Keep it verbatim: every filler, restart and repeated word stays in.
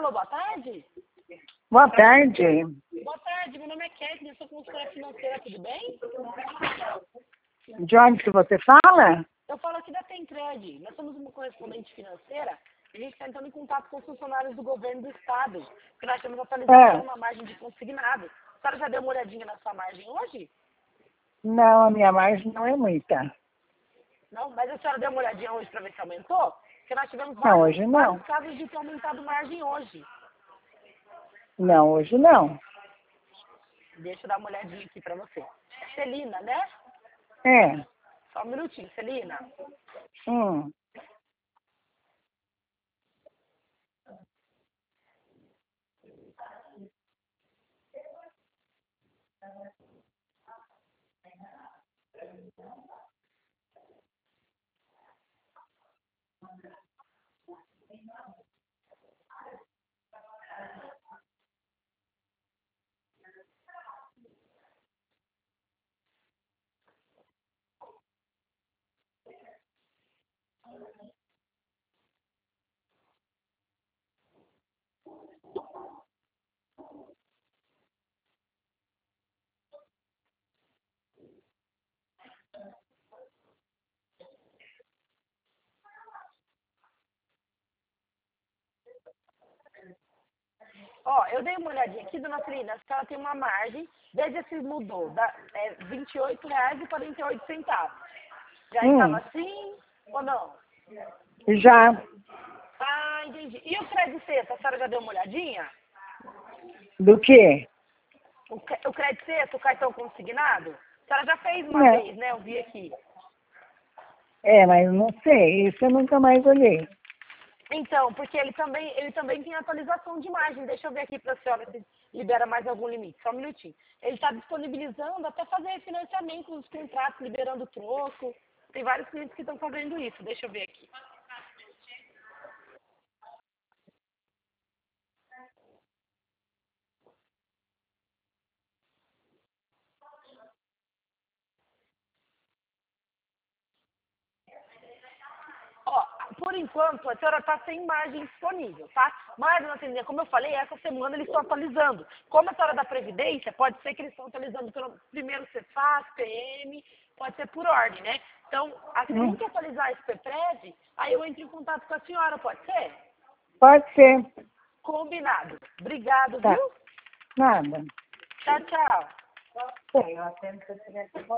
Alô, boa tarde? Boa tarde. Boa tarde, meu nome é Kathleen, eu sou consultora financeira, tudo bem? De onde que você fala? Eu falo aqui da Tencred, nós somos uma correspondente financeira e a gente está entrando em contato com os funcionários do governo do estado, porque nós temos atualização É. na margem de consignado. A senhora já deu uma olhadinha na sua margem hoje? Não, a minha margem não é muita. Não, mas a senhora deu uma olhadinha hoje para ver se aumentou? Porque nós tivemos Não, vários, hoje não. vários casos de ter aumentado margem hoje. Não, hoje não. Deixa eu dar uma olhadinha aqui para você. Celina, né? É. Só um minutinho, Celina. Hum. Ó, eu dei uma olhadinha aqui, dona Celina, a senhora tem uma margem, desde que mudou, da, é, vinte e oito reais e quarenta e oito centavos. Já estava Hum. assim ou não? Já. Ah, entendi. E o crédito sexto, a senhora já deu uma olhadinha? Do quê? O, cre- o crédito sexto, o cartão consignado? A senhora já fez uma Não. vez, né? Eu vi aqui. É, mas não sei. Isso eu nunca mais olhei. Então, porque ele também, ele também tem atualização de margem. Deixa eu ver aqui para a senhora se libera mais algum limite. Só um minutinho. Ele está disponibilizando até fazer financiamento dos contratos, liberando troco. Tem vários clientes que estão fazendo isso. Deixa eu ver aqui. Ó, por enquanto, a senhora está sem margem disponível, tá? Mas, dona Terezinha, como eu falei, essa semana eles estão atualizando. Como a senhora da Previdência, pode ser que eles estão atualizando pelo primeiro Cefaz, P M, pode ser por ordem, né? Então, assim Hum. que atualizar esse P P R E V, aí eu entro em contato com a senhora, pode ser? Pode ser. Combinado. Obrigado, Tá. viu? Nada. Tchau, tchau. Sei, eu atendo